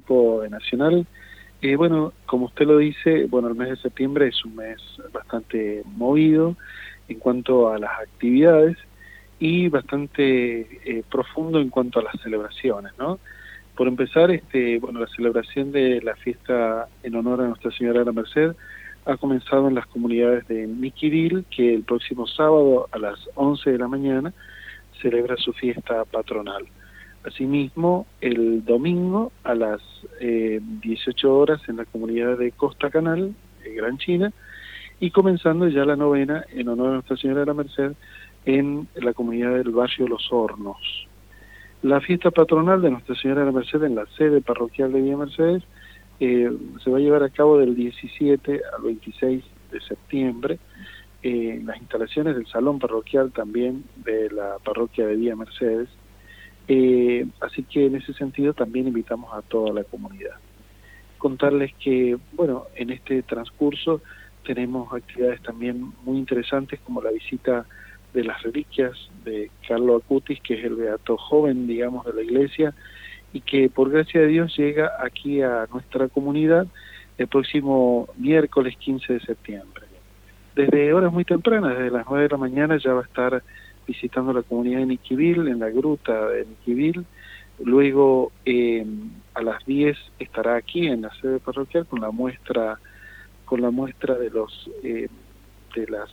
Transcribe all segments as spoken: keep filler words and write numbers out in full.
equipo nacional. Eh, bueno, como usted lo dice, bueno, el mes de septiembre es un mes bastante movido en cuanto a las actividades y bastante eh, profundo en cuanto a las celebraciones, ¿no? Por empezar, este, bueno, la celebración de la fiesta en honor a Nuestra Señora de la Merced ha comenzado en las comunidades de Miquiville, que el próximo sábado a las once de la mañana celebra su fiesta patronal. Asimismo, el domingo a las eh, dieciocho horas en la comunidad de Costa Canal, en Gran China, y comenzando ya la novena en honor a Nuestra Señora de la Merced en la comunidad del barrio Los Hornos. La fiesta patronal de Nuestra Señora de la Merced en la sede parroquial de Villa Mercedes eh, se va a llevar a cabo del diecisiete al veintiséis de septiembre eh, en las instalaciones del salón parroquial también de la parroquia de Villa Mercedes. Eh, así que en ese sentido también invitamos a toda la comunidad. Contarles que, bueno, en este transcurso tenemos actividades también muy interesantes como la visita de las reliquias de Carlo Acutis, que es el beato joven, digamos, de la iglesia, y que por gracia de Dios llega aquí a nuestra comunidad el próximo miércoles quince de septiembre. Desde horas muy tempranas, desde las nueve de la mañana, ya va a estar visitando la comunidad de Miquiville, en la gruta de Miquiville. Luego, eh, a las diez estará aquí en la sede parroquial con la muestra, con la muestra de los eh, de las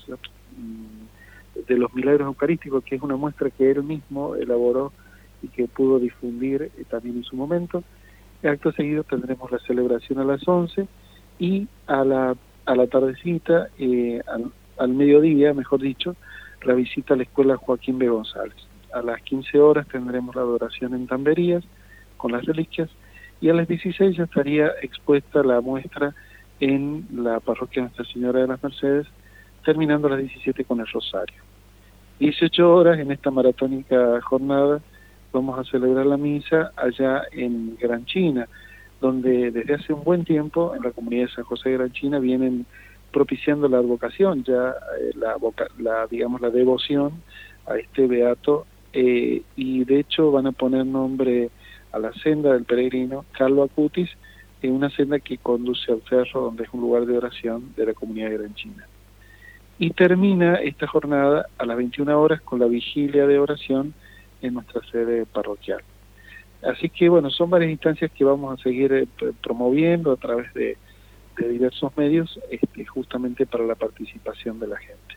de los milagros eucarísticos, que es una muestra que él mismo elaboró y que pudo difundir eh, también en su momento. Acto seguido tendremos la celebración a las once y a la a la tardecita, eh, al, al mediodía, mejor dicho, la visita a la escuela Joaquín B. González. A las quince horas tendremos la adoración en Tamberías con las reliquias y a las dieciséis ya estaría expuesta la muestra en la parroquia Nuestra Señora de las Mercedes, terminando a las diecisiete con el Rosario. dieciocho horas en esta maratónica jornada vamos a celebrar la misa allá en Gran China, donde desde hace un buen tiempo en la comunidad de San José de Gran China vienen propiciando la advocación, ya eh, la, voca, la, digamos, la devoción a este beato, eh, y de hecho van a poner nombre a la senda del peregrino Carlo Acutis, en una senda que conduce al cerro, donde es un lugar de oración de la comunidad de Gran China. Y termina esta jornada a las veintiuna horas con la vigilia de oración en nuestra sede parroquial. Así que, bueno, son varias instancias que vamos a seguir eh, promoviendo a través de, de diversos medios, este, justamente para la participación de la gente.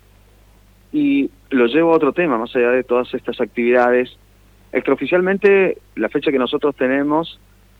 Y lo llevo a otro tema, más allá de todas estas actividades. Extraoficialmente, la fecha que nosotros tenemos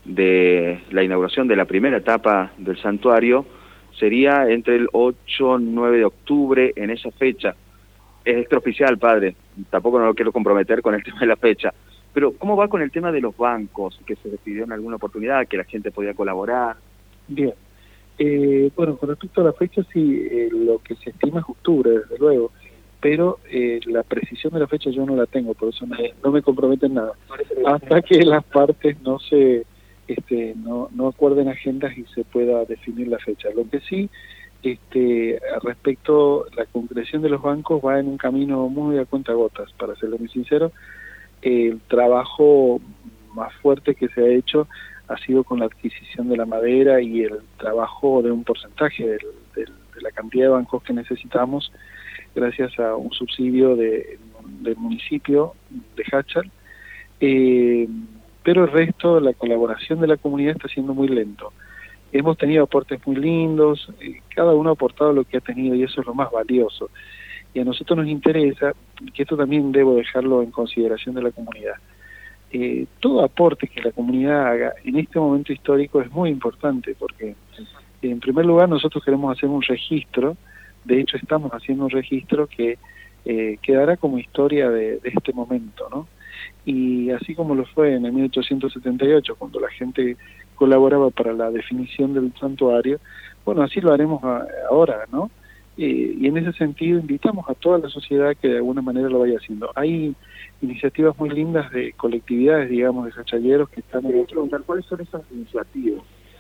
de la inauguración de la primera etapa del santuario sería entre el ocho y nueve de octubre, en esa fecha. Es extraoficial, padre, tampoco no lo quiero comprometer con el tema de la fecha, pero ¿cómo va con el tema de los bancos, que se decidió en alguna oportunidad, que la gente podía colaborar? Bien, eh, bueno, con respecto a la fecha, sí, eh, lo que se estima es octubre, desde luego, pero eh, la precisión de la fecha yo no la tengo, por eso me, no me comprometen nada, hasta que las partes no se... Este, no, no acuerden agendas y se pueda definir la fecha. Lo que sí, este, respecto a la concreción de los bancos, va en un camino muy a cuentagotas, para serle muy sincero. El trabajo más fuerte que se ha hecho ha sido con la adquisición de la madera y el trabajo de un porcentaje del, del, de la cantidad de bancos que necesitamos, gracias a un subsidio de, del municipio de Hachal. Eh, pero el resto, la colaboración de la comunidad está siendo muy lento. Hemos tenido aportes muy lindos, eh, cada uno ha aportado lo que ha tenido y eso es lo más valioso. Y a nosotros nos interesa, que esto también debo dejarlo en consideración de la comunidad, eh, todo aporte que la comunidad haga en este momento histórico es muy importante, porque en primer lugar nosotros queremos hacer un registro, de hecho estamos haciendo un registro que eh, quedará como historia de, de este momento, ¿no? Y así como lo fue en el mil ochocientos setenta y ocho, cuando la gente colaboraba para la definición del santuario, bueno, así lo haremos a, ahora, ¿no? Eh, y en ese sentido invitamos a toda la sociedad que de alguna manera lo vaya haciendo. Hay iniciativas muy lindas de colectividades, digamos, de hachalleros que están... Quería preguntar, ¿cuáles son esas iniciativas?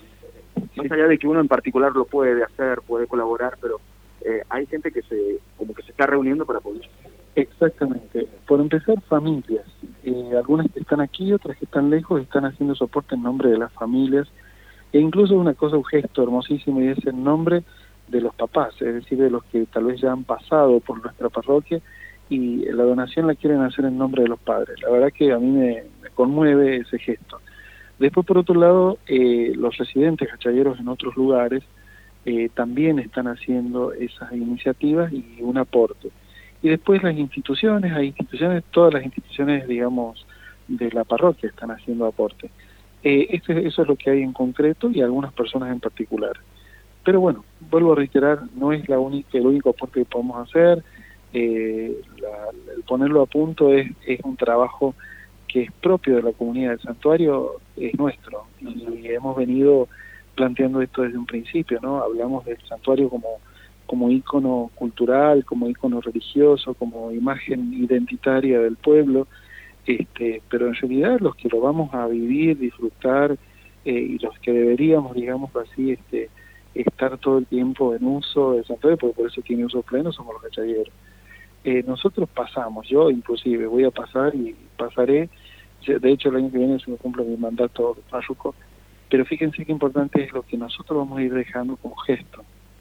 Más allá de que uno en particular lo puede hacer, puede colaborar, pero eh, hay gente que se como que se está reuniendo para poder Exactamente. Por empezar, familias. Eh, algunas que están aquí, otras que están lejos, están haciendo soporte en nombre de las familias. E incluso una cosa, un gesto hermosísimo, y es el nombre de los papás, es decir, de los que tal vez ya han pasado por nuestra parroquia y la donación la quieren hacer en nombre de los padres. La verdad que a mí me, me conmueve ese gesto. Después, por otro lado, eh, los residentes hachalleros en otros lugares eh, también están haciendo esas iniciativas y un aporte. Y después las instituciones, hay instituciones, todas las instituciones, digamos, de la parroquia están haciendo aporte. Eh, este, eso es lo que hay en concreto y algunas personas en particular. Pero bueno, vuelvo a reiterar, no es la única, el único aporte que podemos hacer. Eh, la, el ponerlo a punto es, es un trabajo que es propio de la comunidad del santuario, es nuestro. Y hemos venido planteando esto desde un principio, ¿no? Hablamos del santuario como, como ícono cultural, como ícono religioso, como imagen identitaria del pueblo. Este, pero en realidad los que lo vamos a vivir, disfrutar, eh, y los que deberíamos, digamos así, este, estar todo el tiempo en uso del santuario, porque por eso tiene uso pleno, somos los hachalleros. Eh, nosotros pasamos, yo inclusive voy a pasar y pasaré, de hecho el año que viene se me cumple mi mandato párroco, pero fíjense qué importante es lo que nosotros vamos a ir dejando como gesto.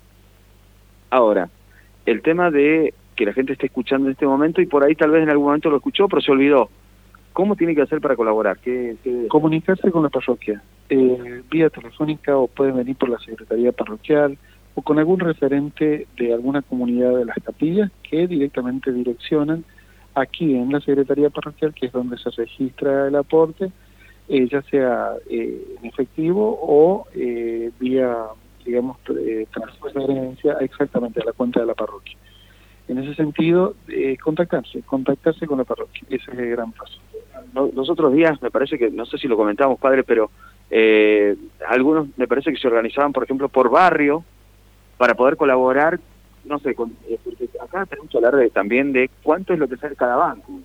Ahora, el tema de que la gente esté escuchando en este momento y por ahí tal vez en algún momento lo escuchó pero se olvidó. ¿Cómo tiene que hacer para colaborar? ¿Qué, qué... Comunicarse con la parroquia, eh, vía telefónica, o pueden venir por la secretaría parroquial o con algún referente de alguna comunidad de las capillas que directamente direccionan aquí en la secretaría parroquial, que es donde se registra el aporte, eh, ya sea eh, en efectivo o eh, vía, digamos, eh, transferencia exactamente a la cuenta de la parroquia. En ese sentido, eh, contactarse, contactarse con la parroquia, ese es el gran paso. Los otros días, me parece que, no sé si lo comentamos, padre, pero eh, algunos me parece que se organizaban, por ejemplo, por barrio, para poder colaborar, no sé, con, eh, porque acá tenemos que hablar de, también de cuánto es lo que sale cada banco.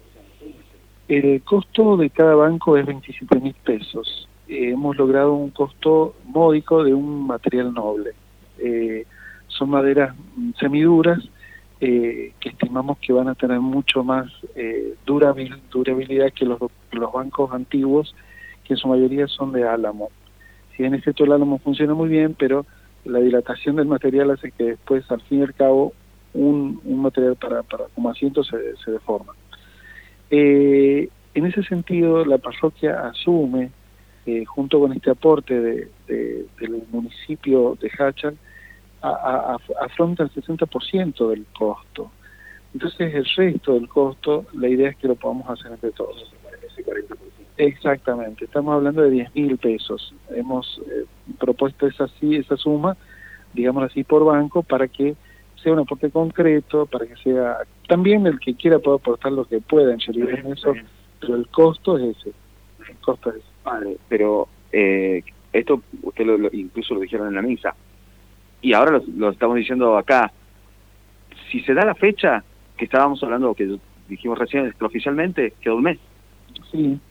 El costo de cada banco es veintisiete mil pesos. Eh, hemos logrado un costo módico de un material noble. Eh, son maderas semiduras, Eh, que estimamos que van a tener mucho más eh, durabil, durabilidad que los, los bancos antiguos, que en su mayoría son de álamo. Si bien es cierto, el álamo funciona muy bien, pero la dilatación del material hace que después, al fin y al cabo, un, un material para, para como asiento se, se deforma. Eh, en ese sentido, la parroquia asume, eh, junto con este aporte de, de, del municipio de Hachal, A, a, afronta el sesenta por ciento del costo. Entonces el resto del costo, la idea es que lo podamos hacer entre todos. Exactamente, estamos hablando de diez mil pesos. Hemos eh, propuesto esa, esa suma, digamos así, por banco, para que sea un aporte concreto, para que sea también el que quiera pueda aportar lo que pueda en realidad en eso, pero el costo es ese. El costo es ese. Vale, pero eh, esto usted lo, lo, incluso lo dijeron en la misa. Y ahora lo, lo estamos diciendo acá, si se da la fecha que estábamos hablando, que dijimos recién extraoficialmente, quedó un mes. Sí,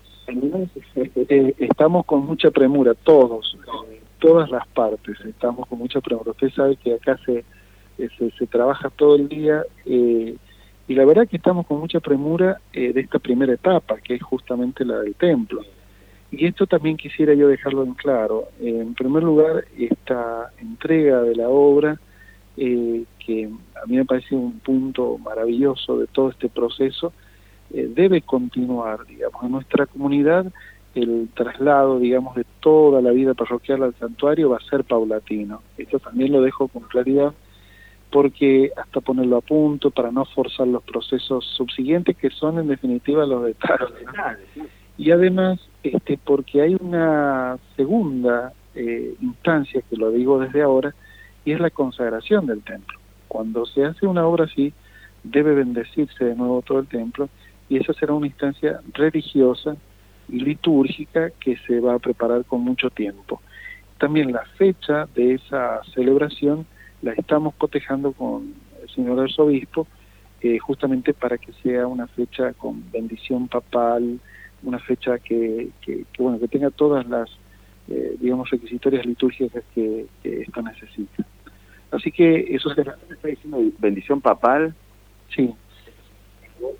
eh, estamos con mucha premura, todos, eh, todas las partes, estamos con mucha premura. Usted sabe que acá se, eh, se, se trabaja todo el día, eh, y la verdad que estamos con mucha premura eh, de esta primera etapa, que es justamente la del templo. Y esto también quisiera yo dejarlo en claro. Eh, en primer lugar, esta entrega de la obra, eh, que a mí me parece un punto maravilloso de todo este proceso, eh, debe continuar, digamos, en nuestra comunidad. El traslado, digamos, de toda la vida parroquial al santuario va a ser paulatino. Esto también lo dejo con claridad, porque hasta ponerlo a punto, para no forzar los procesos subsiguientes, que son en definitiva los detalles, ¿no? Y además, este, porque hay una segunda eh, instancia, que lo digo desde ahora, y es la consagración del templo. Cuando se hace una obra así, debe bendecirse de nuevo todo el templo, y esa será una instancia religiosa y litúrgica que se va a preparar con mucho tiempo. También la fecha de esa celebración la estamos cotejando con el señor arzobispo, eh, justamente para que sea una fecha con bendición papal, una fecha que, que, que bueno, que tenga todas las eh, digamos requisitorias litúrgicas que, que esto necesita. Así que eso será. ¿Está diciendo bendición papal? Sí.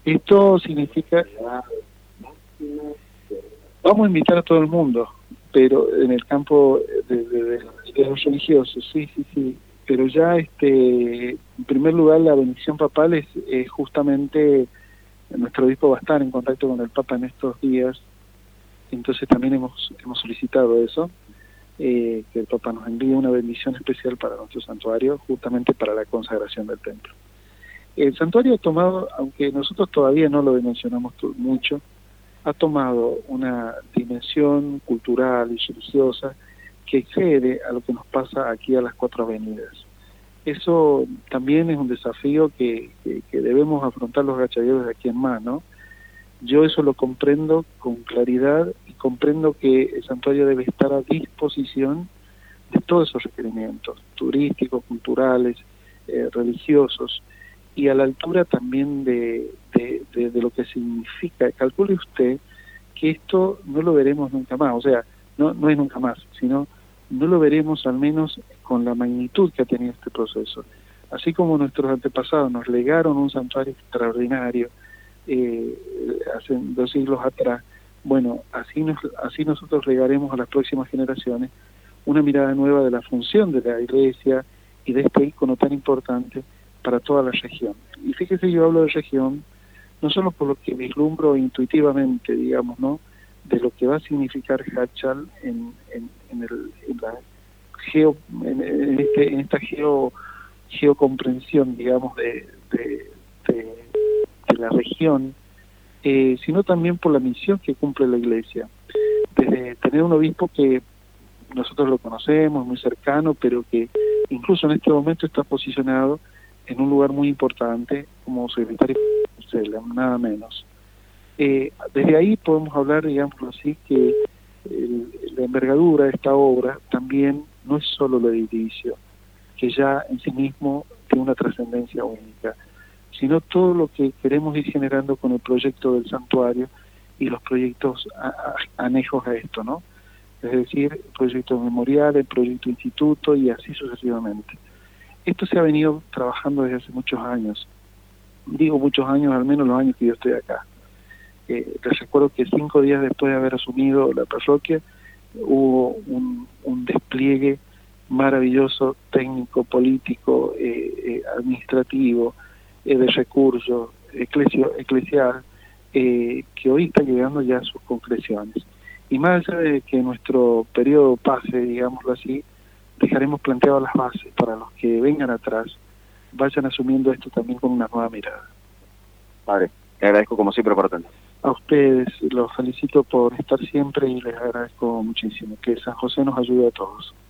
Esto significa... Vamos a invitar a todo el mundo, pero en el campo de, de, de, de los religiosos, sí, sí, sí. Pero ya, este, en primer lugar, la bendición papal es, es justamente... Nuestro obispo va a estar en contacto con el Papa en estos días, entonces también hemos, hemos solicitado eso, eh, que el Papa nos envíe una bendición especial para nuestro santuario, justamente para la consagración del templo. El santuario ha tomado, aunque nosotros todavía no lo dimensionamos mucho, ha tomado una dimensión cultural y religiosa que excede a lo que nos pasa aquí a las cuatro avenidas. Eso también es un desafío que, que, que debemos afrontar los gachadieros de aquí en más, ¿no? Yo eso lo comprendo con claridad y comprendo que el santuario debe estar a disposición de todos esos requerimientos turísticos, culturales, eh, religiosos, y a la altura también de, de, de, de lo que significa. Calcule usted que esto no lo veremos nunca más, o sea, no, no es nunca más, sino no lo veremos al menos con la magnitud que ha tenido este proceso. Así como nuestros antepasados nos legaron un santuario extraordinario eh, hace dos siglos atrás, bueno, así, nos, así nosotros legaremos a las próximas generaciones una mirada nueva de la función de la Iglesia y de este ícono tan importante para toda la región. Y fíjese, yo hablo de región no solo por lo que vislumbro intuitivamente, digamos, ¿no?, de lo que va a significar Háchal en, en, en, el, en la geo, en, en, este, en esta geo, geocomprensión, digamos, de, de, de, de la región, eh, sino también por la misión que cumple la Iglesia. Desde tener un obispo que nosotros lo conocemos, muy cercano, pero que incluso en este momento está posicionado en un lugar muy importante como secretario de nada menos. Eh, desde ahí podemos hablar, digamos así, que el, la envergadura de esta obra también no es solo el edificio, que ya en sí mismo tiene una trascendencia única, sino todo lo que queremos ir generando con el proyecto del santuario y los proyectos a, a, anejos a esto, ¿no? Es decir, el proyecto memorial, el proyecto instituto y así sucesivamente. Esto se ha venido trabajando desde hace muchos años. Digo muchos años, al menos los años que yo estoy acá. Eh, les recuerdo que cinco días después de haber asumido la parroquia hubo un, un despliegue maravilloso, técnico, político, eh, eh, administrativo, eh, de recursos, eclesio, eclesial, eh, que hoy está llegando ya a sus concreciones. Y más allá de que nuestro periodo pase, digámoslo así, dejaremos planteadas las bases para los que vengan atrás, vayan asumiendo esto también con una nueva mirada. Padre, le agradezco como siempre por tanto. A ustedes los felicito por estar siempre y les agradezco muchísimo. Que San José nos ayude a todos.